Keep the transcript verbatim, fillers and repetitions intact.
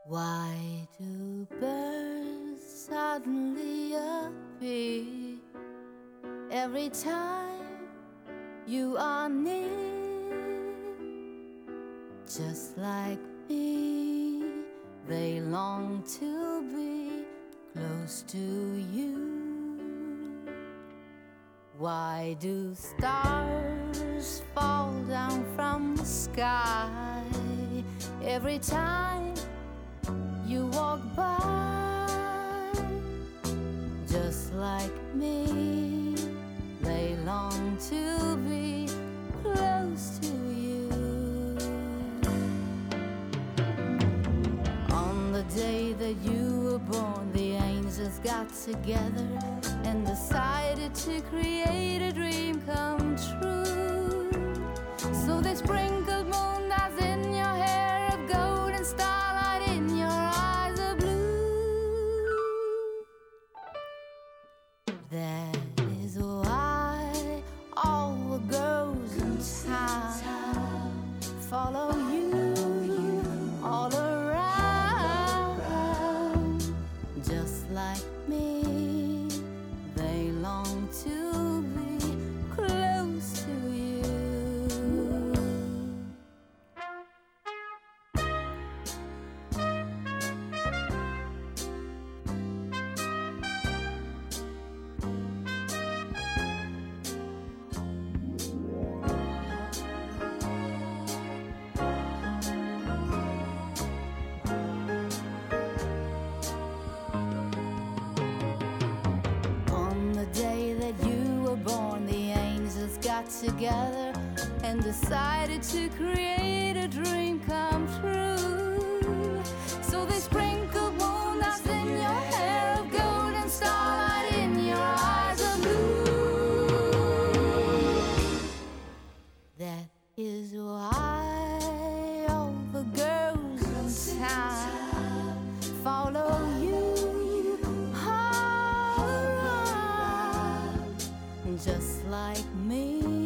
Why do birds suddenly appear every time you are near? Just like me, they long to be close to you. Why do stars fall down from the sky every time you walk by? Just like me, they long to be close to you. On the day that you were born, the angels got together and decided to create a dream come true. So they sprinkled moonlight in your hair of gold and starlight in your eyes of blue. That is why all the girls in town follow you all around. Just like me, they long to be close to you. Born, the angels got together and decided to create a dream come true. So they sprinkled moonlight in your hair of gold and starlight in your eyes of blue. That is why all the girls in town follow you all around. Just like me,